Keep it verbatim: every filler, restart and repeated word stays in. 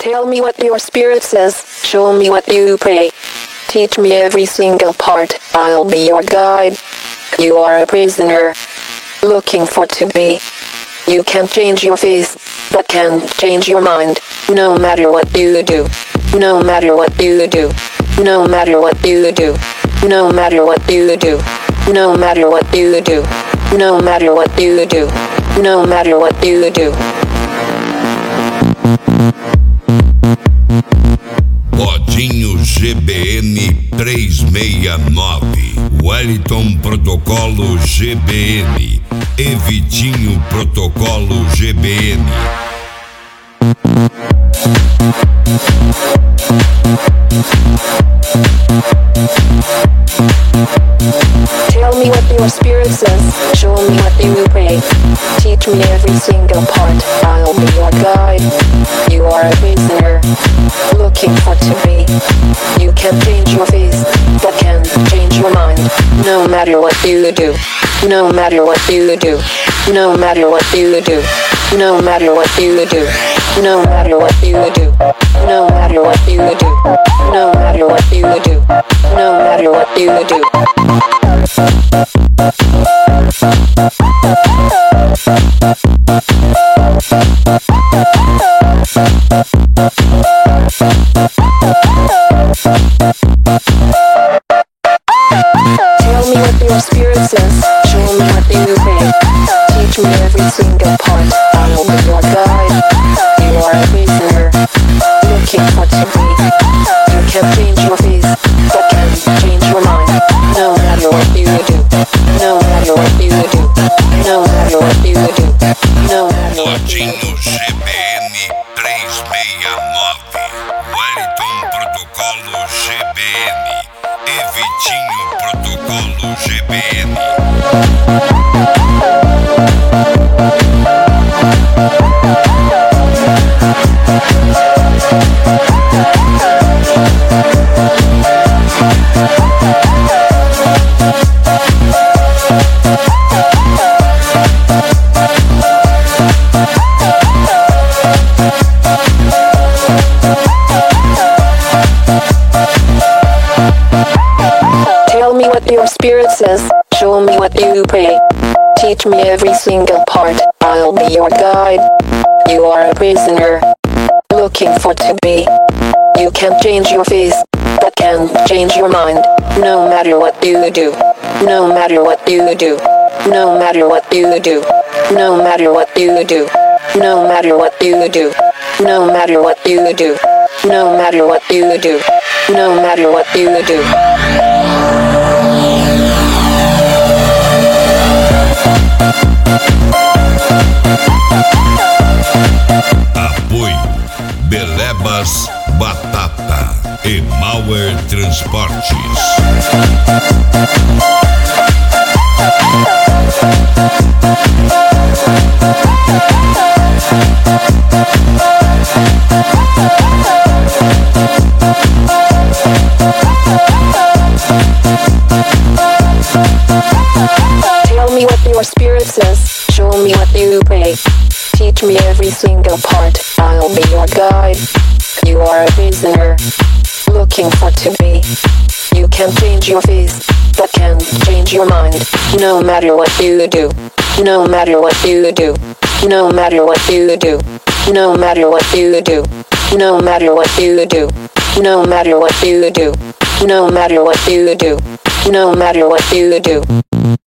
Tell me what your spirit says, show me what you pray. Teach me every single part, I'll be your guide. You are a prisoner, looking for to be. You can change your face, but can't change your mind. No matter what you do, no matter what you do, no matter what you do, no matter what you do, no matter what you do, no matter what you do, no matter what you do. Podinho G B M trezentos e sessenta e nove, Wellington Protocolo G B M e Vitinho Protocolo G B M. Tell me what your spirit says, show me what you pray. Teach me every single part, I'll be your guide. You are a prisoner, looking for to be. You can change your face, but can't change your mind. No matter what you do, no matter what you do, no matter what you do, no matter what you do, no matter what you do, no matter what you do, no matter what you do, no matter what you do. Tell me what your spirit says, show me what you pray. Teach me every single part, I'll be your guide. You are a prisoner, looking for to be. You can change your face, but can't change your mind. No matter what you do, no matter what you do, no matter what you do, no matter what you do. Podinho G B M trezentos e sessenta e nove, Wellington Protocolo G B M e Vitinho Protocolo G B M. Tell me what your spirit says, show me what you pray. Teach me every single part, I'll be your guide. You are a prisoner, looking for to be. You can change your face, but can't change your mind. No matter what you do, no matter what you do, no matter what you do, no matter what you do, no matter what you do, no matter what you do, no matter what you do, no matter what you do. Apoio Belebas Batata e Mauer Transportes. Tell me what your spirit says, show me what you pray. Teach me every single part, I'll be your guide. You are a prisoner, looking for to be. You can change your face, but can't change your mind. No matter what you do, no matter what you do, no matter what you do, no matter what you do, no matter what you do, no matter what you do, no matter what you do, no matter what you do.